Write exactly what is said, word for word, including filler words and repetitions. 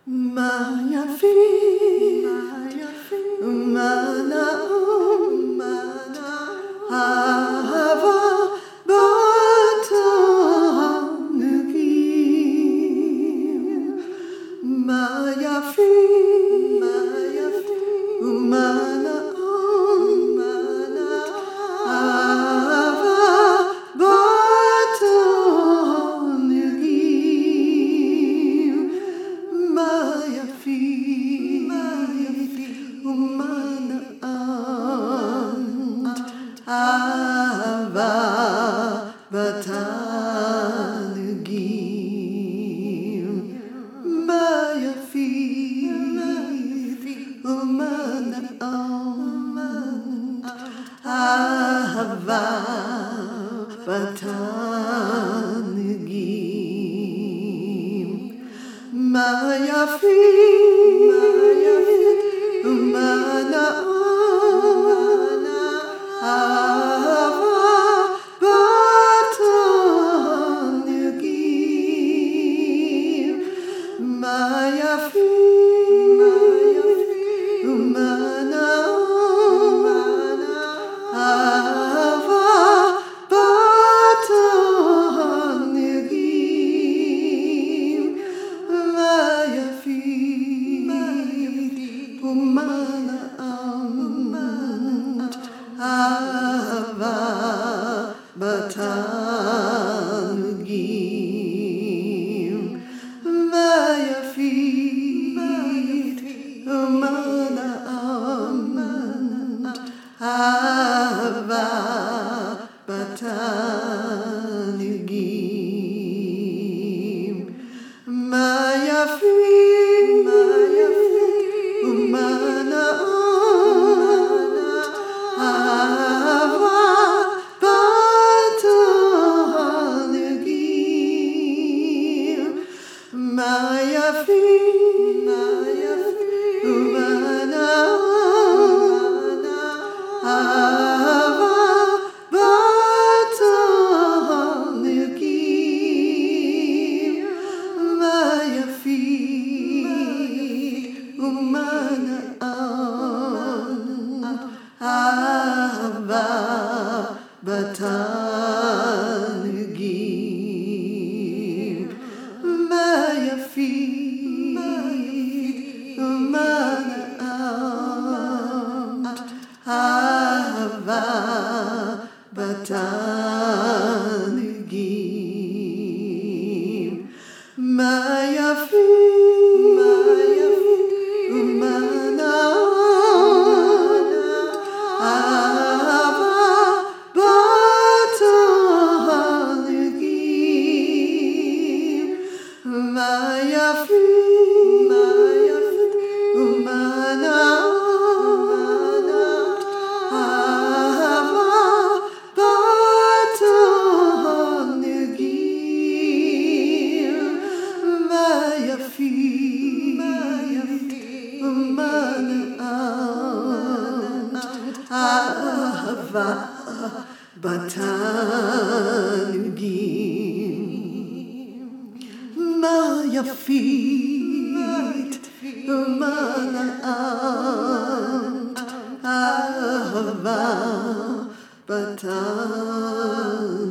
מה יפית, מה נעים, אהבה בתענוגים. מה יפית, מה נעים, אהבה בתענוגים. מה יפית ומה נעמת, אהבה בתענוגים. מה יפית ומה נעמת, אהבה בתענוגים. מה יפית ומה נעים, אהבה בתענוגים. מה יפית ומה נעים, אהבה בתענוגים. מה יפית ומה נעמת, אהבה בתענוגים. מה יפית ומה נעמת, אהבה בתענוגים. מה יפית ומה נעמת, אהבה בתענוגים. מה יפית ומה נעמת, אהבה בתענוגים. מה יפית ומה נעמת, אהבה בתענוגים. מה יפית ומה נעמת, אהבה בתענוגים. מה יפית ומה נעמת, אהבה בתענוגים. מה יפית ומה נעמת, אהבה בתענוגים. מה יפית ומה נעמת, אהבה בתענוגים. מה יפית ומה נעמת, אהבה בתענוגים.